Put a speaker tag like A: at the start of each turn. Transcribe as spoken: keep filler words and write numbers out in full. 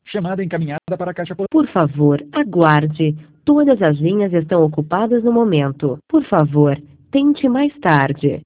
A: Chamada encaminhada para a caixa postal.
B: Por favor, aguarde. Todas as linhas estão ocupadas no momento. Por favor, tente mais tarde.